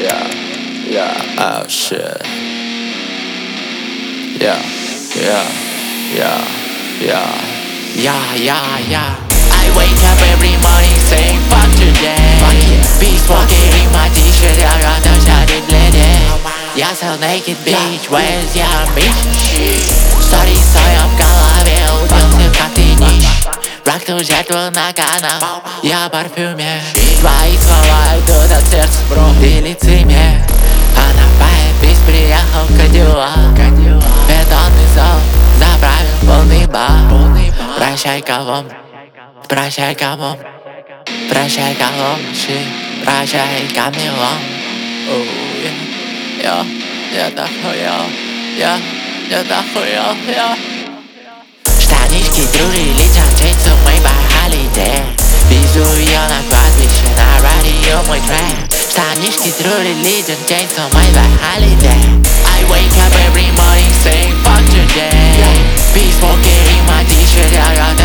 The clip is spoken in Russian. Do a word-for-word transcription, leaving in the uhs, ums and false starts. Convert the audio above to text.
yeah, yeah, oh shit. Yeah, yeah, yeah, yeah, yeah, yeah, yeah. I wake up every morning saying fuck today. Fuck yeah. Beast walking in my t-shirt, я рано жарит бледей. Я so naked bitch, where's your ambition? Sorry, соя в голове, убился как ты нищ. Враг ту жертву на канал, я в парфюме. Твои слова идут от сердца, ты лицемер. А на байбис приехал Кадиллак. Бетонный зал заправил полный бар. Прощай, кого, прощай, кого, прощай, кого, прощай, камелон. Я, я дохуя, я, я дохуя, я. Штанишки дружили, джанчейцу мы по holiday. Везу ее на кладбище, на радио мой трек. Штанишки дружили, джанчейцу мы по holiday. I wake up every morning saying fuck today. Beast walking in my t-shirt, я